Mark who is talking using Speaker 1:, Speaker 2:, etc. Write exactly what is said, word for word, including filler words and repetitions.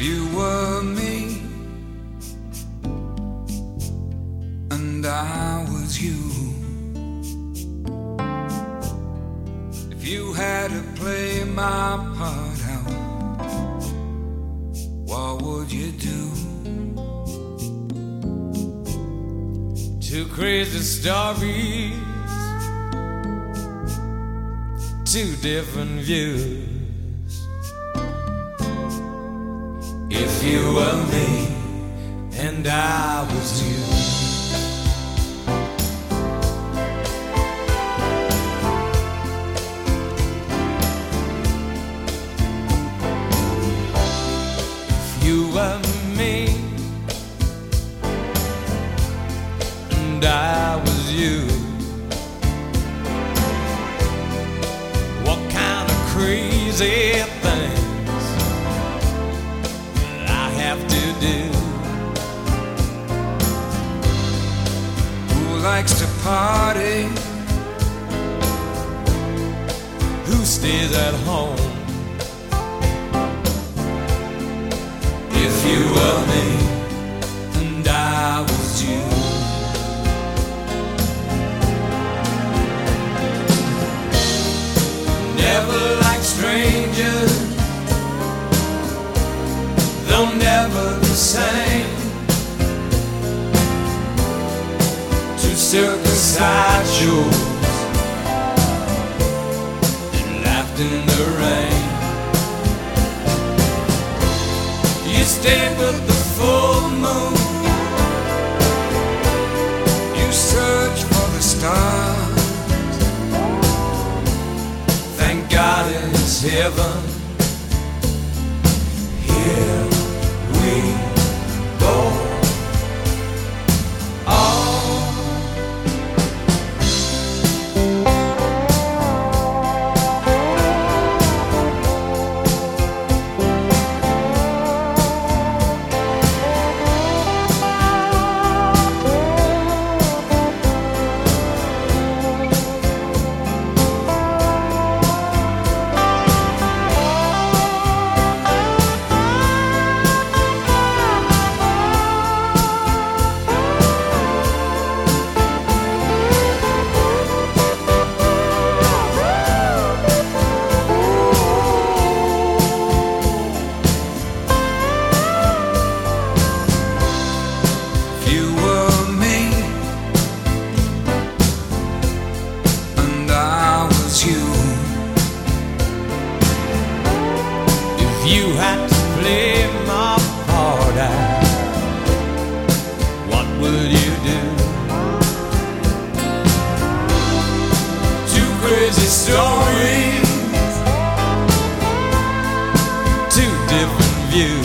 Speaker 1: you were me and I was you, if you had to play my part out, what would you do? Two crazy stories, two different views. If you were me and I was you, if you were me and I was you, what kind of crazy thing to do? Who likes to party? Who stays at home? If you were me and I was you, never like strangers, though never the same. Two circus sideshows and laughed in the rain. You stayed with the full moon, you searched for the stars. Thank God it's heaven. Here we go. If you had to play my part out, what would you do? Two crazy stories, two different views.